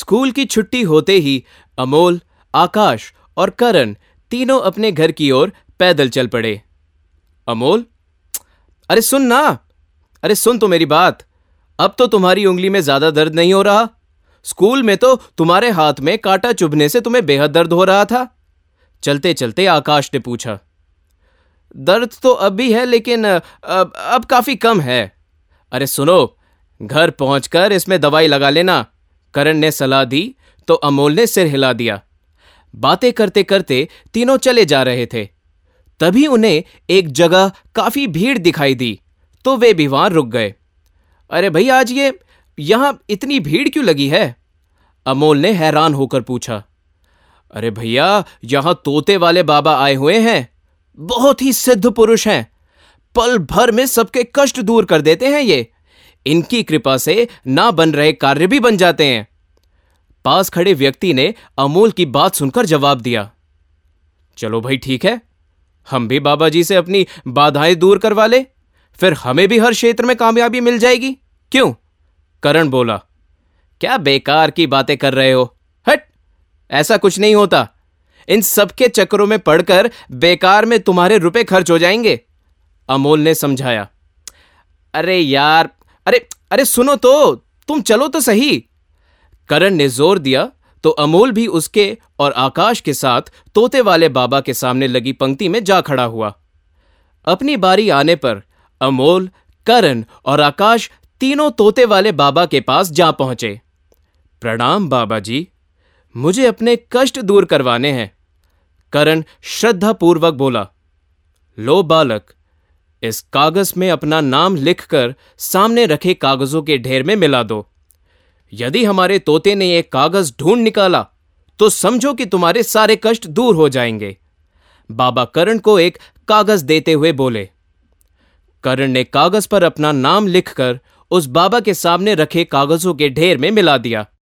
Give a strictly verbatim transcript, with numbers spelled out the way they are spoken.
School की छुट्टी होते ही अमोल, आकाश और करण तीनों अपने घर की ओर पैदल चल पड़े। अमोल, अरे सुन ना, अरे सुन तो मेरी बात। अब तो तुम्हारी उंगली में ज्यादा दर्द नहीं हो रहा। स्कूल में तो तुम्हारे हाथ में कांटा चुभने से तुम्हें बेहद दर्द हो रहा था। चलते चलते आकाश ने पूछा। दर्द तो अब भी है, लेकिन अब, अब काफी कम है। अरे सुनो, घर पहुंचकर इसमें दवाई लगा लेना, करण ने सलाह दी तो अमोल ने सिर हिला दिया। बातें करते करते तीनों चले जा रहे थे। तभी उन्हें एक जगह काफी भीड़ दिखाई दी तो वे भी वहां रुक गए। अरे भाई, आज ये यहां इतनी भीड़ क्यों लगी है? अमोल ने हैरान होकर पूछा। अरे भैया, यहां तोते वाले बाबा आए हुए हैं। बहुत ही सिद्ध पुरुष हैं। पल भर में सबके कष्ट दूर कर देते हैं ये। इनकी कृपा से ना बन रहे कार्य भी बन जाते हैं। पास खड़े व्यक्ति ने अमोल की बात सुनकर जवाब दिया। चलो भाई, ठीक है, हम भी बाबा जी से अपनी बाधाएं दूर करवा ले, फिर हमें भी हर क्षेत्र में कामयाबी मिल जाएगी। क्यों? करण बोला। क्या बेकार की बातें कर रहे हो? हट, ऐसा कुछ नहीं होता। इन सबके चक्करों में पड़कर बेकार में तुम्हारे रुपए खर्च हो जाएंगे, अमोल ने समझाया। अरे यार, अरे अरे सुनो तो, तुम चलो तो सही। करण ने जोर दिया तो अमोल भी उसके और आकाश के साथ तोते वाले बाबा के सामने लगी पंक्ति में जा खड़ा हुआ। अपनी बारी आने पर अमोल, करण और आकाश तीनों तोते वाले बाबा के पास जा पहुंचे। प्रणाम बाबा जी, मुझे अपने कष्ट दूर करवाने हैं, करण श्रद्धापूर्वक बोला। लो बालक, इस कागज में अपना नाम लिखकर सामने रखे कागजों के ढेर में मिला दो। यदि हमारे तोते ने एक कागज ढूंढ निकाला तो समझो कि तुम्हारे सारे कष्ट दूर हो जाएंगे। बाबा करण को एक कागज देते हुए बोले। करण ने कागज पर अपना नाम लिखकर उस बाबा के सामने रखे कागजों के ढेर में मिला दिया।